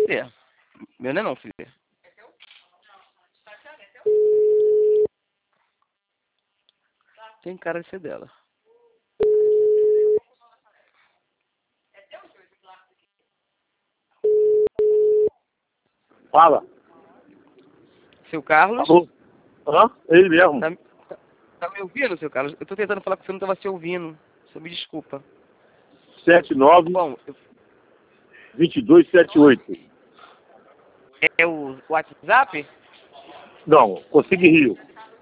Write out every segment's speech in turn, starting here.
filha. Meu não é não, filha. Tem cara de ser dela. Fala. Seu Carlos? Alô? Hã? Ele mesmo. Tá me ouvindo, seu Carlos? Eu tô tentando falar que você não tava se ouvindo. Você me desculpa. 79 Bom, 2278. é o WhatsApp? Não, Consigue Rio.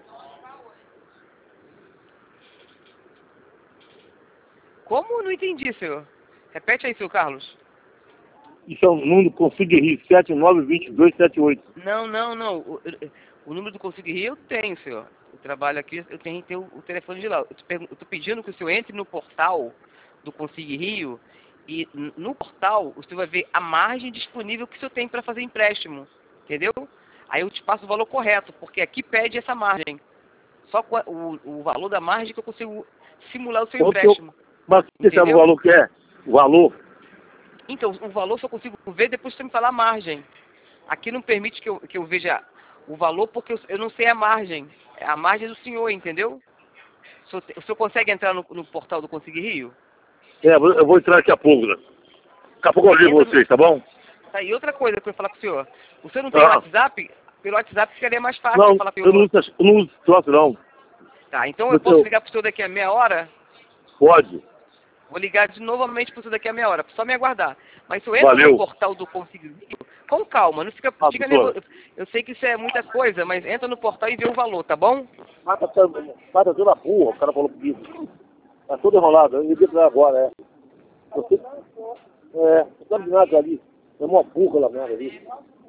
Como? Não entendi, senhor. Repete aí, seu Carlos. Isso é o número Consigue Rio, 792278. Não. O número do Consigo Rio eu tenho, senhor. Eu trabalho aqui, eu tenho que ter o telefone de lá. Eu tô pedindo que o senhor entre no portal do Consigo Rio e no portal o senhor vai ver a margem disponível que o senhor tem para fazer empréstimo. Entendeu? Aí eu te passo o valor correto, porque aqui pede essa margem. Só com o valor da margem que eu consigo simular o seu empréstimo. Mas você sabe o Entendeu? valor que é? O valor? Então, o valor só consigo ver depois que você me falar a margem. Aqui não permite que eu veja o valor porque eu não sei a margem. É a margem do senhor, entendeu? O senhor consegue entrar no portal do Consigo Rio? Eu vou entrar daqui a pouco, né? Daqui a pouco eu ligo Entra vocês, tá bom? Tá, e outra coisa que eu ia falar com o senhor. O senhor não tem Ah, WhatsApp? Pelo WhatsApp ficaria mais fácil eu não, falar com eu não o uso, eu não uso troço, não. Tá, então eu posso Você ligar pro senhor daqui a meia hora? pode. Vou ligar de novamente pro senhor daqui a meia hora, só me aguardar. Mas se eu entro no Valeu. portal do Consigo Rio, com calma, não fica Doutor. nervoso. Eu sei que isso é muita coisa, mas entra no portal e vê o valor, tá bom? Mata toda a porra, o cara falou comigo. Tá todo enrolado, eu liguei pra ela agora, é. Você, não sabe de nada ali. É uma burra lá merda ali.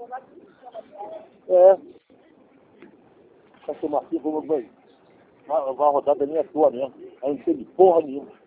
É. Cachorro macio, vamos bem. Vai rodar da minha tua mesmo. Aí não tem de porra nenhuma.